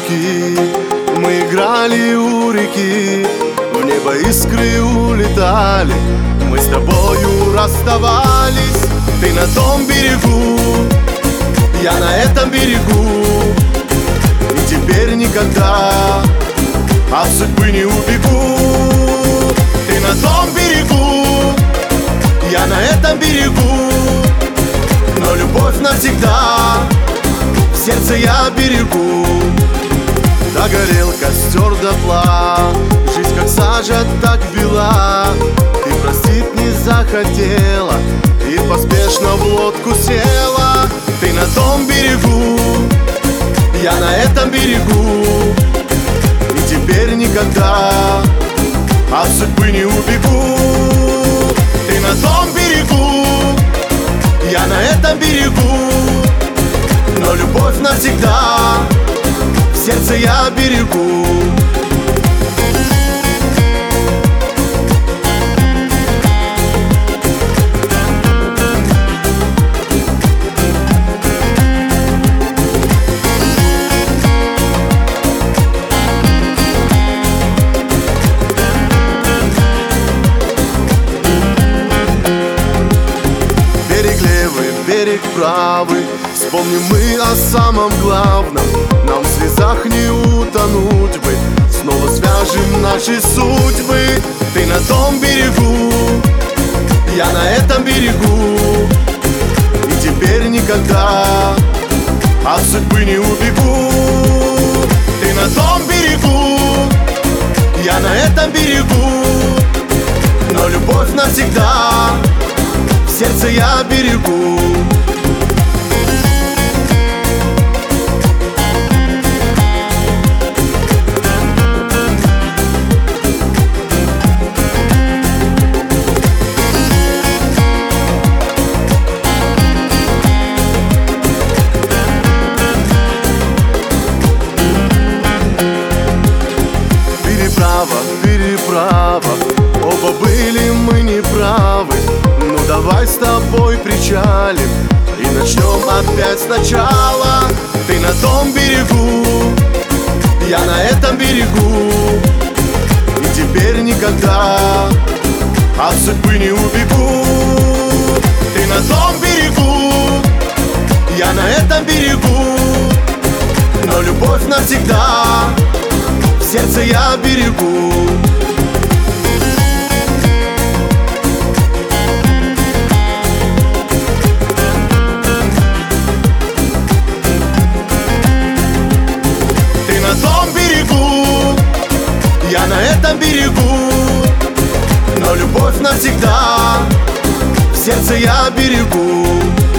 руки, мы играли у реки, в небо искры улетали, мы с тобою расставались. Ты на том берегу, я на этом берегу, и теперь никогда от судьбы не убегу. Ты на том берегу, я на этом берегу, но любовь навсегда в сердце я берегу. Догорел костер дотла, жизнь как сажа, так бела. Ты простить не захотела и поспешно в лодку села. Ты на том берегу, я на этом берегу, и теперь никогда от судьбы не убегу. Ты на том берегу, я на этом берегу, но любовь навсегда в сердце я берегу. Берег правый, вспомним мы о самом главном. Нам в слезах не утонуть бы, снова свяжем наши судьбы. Ты на том берегу, я на этом берегу, и теперь никогда от судьбы не убегу. Ты на том берегу, я на этом берегу, но любовь навсегда в сердце я берегу. Переправа, оба были мы неправы. Ну давай с тобой причалим и начнем опять сначала. Ты на том берегу, я на этом берегу, и теперь никогда от судьбы не убегу. Ты на том берегу, я на этом берегу, но любовь навсегда в сердце я берегу. Ты на том берегу, я на этом берегу, но любовь навсегда в сердце я берегу.